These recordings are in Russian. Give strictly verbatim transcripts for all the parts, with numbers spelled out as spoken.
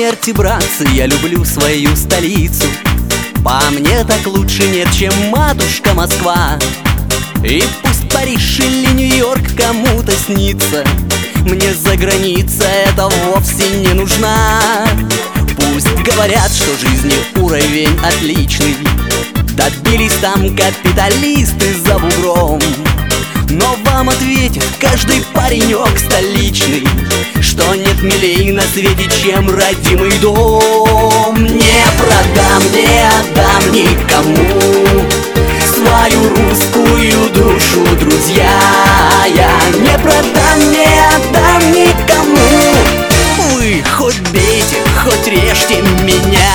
смерти, братцы, я люблю свою столицу. По мне так лучше нет, чем матушка Москва. И пусть Париж или Нью-Йорк кому-то снится, мне за граница это вовсе не нужна. Пусть говорят, что жизни уровень отличный, добились там капиталисты за бугром. Но вам ответит каждый паренек столичный, что нет милей на свете, чем родимый дом. Не продам, не отдам никому свою русскую душу, друзья. Я не продам, не отдам никому. Вы хоть бейте, хоть режьте меня.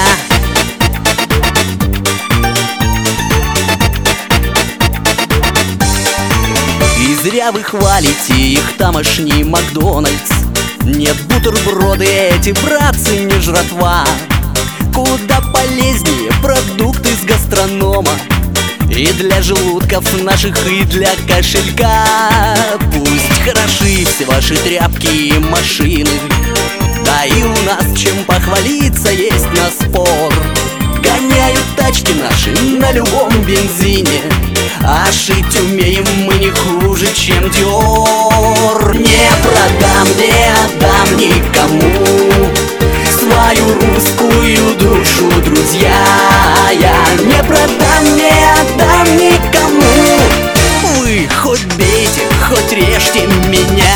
И зря вы хвалите их тамошний Макдональдс. Нет, бутерброды эти, братцы, не жратва. Куда полезнее продукты с гастронома, и для желудков наших, и для кошелька. Пусть хороши все ваши тряпки и машины, да и у нас чем похвалиться есть на спор. Гоняют тачки наши на любом бензине, а шить умеем мы не хуже, чем Dior. Не продам, не отдам никому свою русскую душу, друзья. Я не продам, не отдам никому. Вы хоть бейте, хоть режьте меня.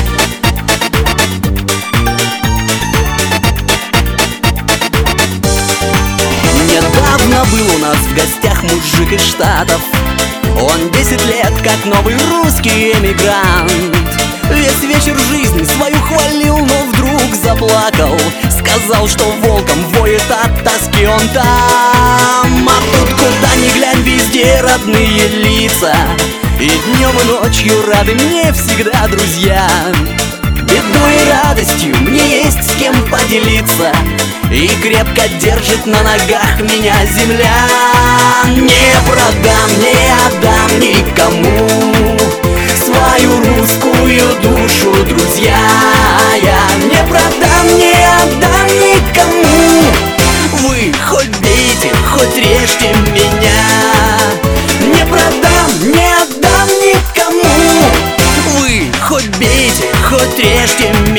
Недавно был у нас в гостях мужик из Штатов. Он десять лет как новый русский эмигрант. Весь вечер жизнь свою хвалил, но вдруг заплакал. Сказал, что волком воет от тоски он там. А тут куда ни глянь, везде родные лица, и днем и ночью рады мне всегда друзья. Бедой и радостью мне есть с кем поделиться, и крепко держит на ногах меня земля. Не продам, не отдам никому свою русскую душу, друзья. Я не продам, не отдам никому. Вы хоть бейте, хоть режьте меня. Не продам, не отдам никому. Вы хоть бейте, хоть режьте меня.